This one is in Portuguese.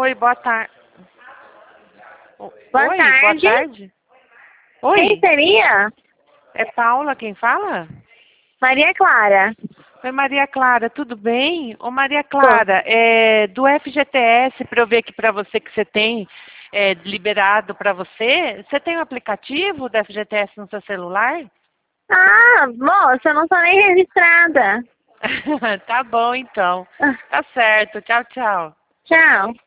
Oi, boa tarde. Boa Oi, boa tarde. tarde. Quem Oi, seria? é Paula quem fala? Maria Clara. Oi, Maria Clara, tudo bem? Ô, Maria Tô. Clara, é do FGTS, para eu ver aqui para você que você tem liberado para você. Você tem o aplicativo do FGTS no seu celular? Ah, moça, eu não sou nem registrada. Tá bom, então. Ah, Tá certo. Tchau, tchau. tchau.